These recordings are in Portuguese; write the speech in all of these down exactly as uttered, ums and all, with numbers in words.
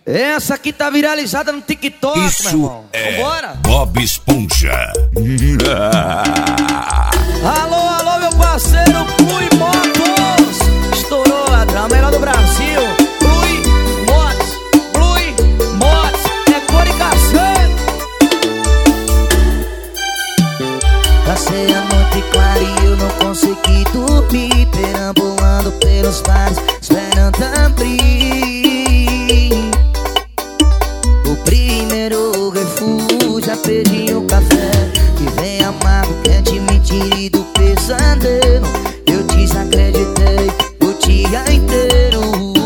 Essa aqui tá viralizada no TikTok, Isso meu irmão. é Vambora. Bob Esponja. Alô, alô, meu parceiro Plui Motos. Estourou, ladrão, melhor do Brasil. Plui Motos, Plui Motos, é cor e cacete. Passei a noite clara e eu não consegui dormir, perambulando pelos bares, esperando abrir. O primeiro refúgio, pedi um café que vem amargo, quente, me tire do pesadelo. Eu desacreditei o dia inteiro,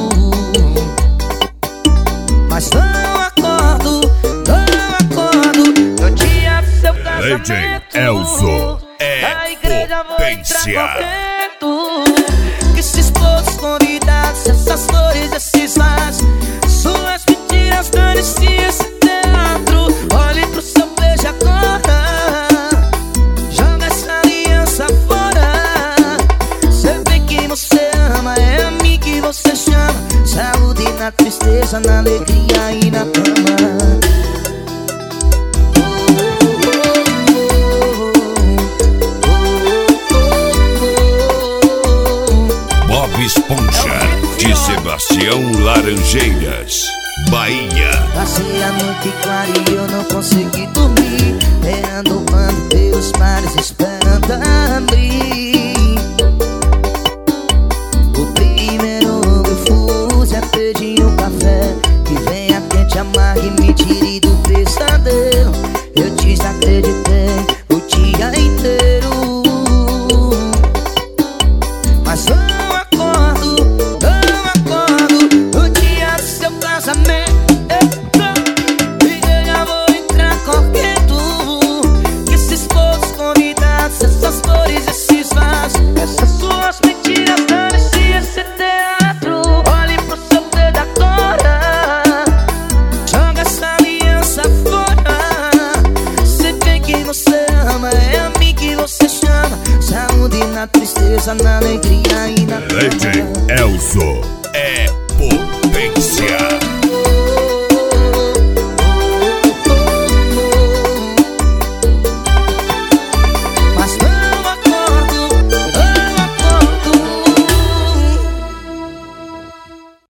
mas não acordo, não acordo no dia do seu casamento. D J Elzo é A igreja vou potência. entrar correndo, que esses todos convidados, essas flores, esses vasos, suas mentiras, dane-se esse teatro. Olhe pro seu beijo agora, joga essa aliança fora. Cê vê que você ama, é a mim que você chama. Saúde na tristeza, na alegria e na cama. Bob Esponja, de Sebastião Laranjeiras, Bahia. Passei a noite clara e eu não consegui dormir, perambulando pelos mares, esperando abrir. O primeiro refúgio é pedir um café que venha quente, amargue e me tire do pesadelo. Eu desacreditei o dia inteiro, mas não acordo, não acordo no dia do seu casamento. E já vou entrar correndo, que esses todos convidados, essas flores, esses vasos, essas suas mentiras, dane-se esse teatro. Olhe pro seu dedo agora, joga essa aliança fora. Cê vê que você ama, é a mim que você chama. Saúde na tristeza, na alegria e na D J cama. Elzo é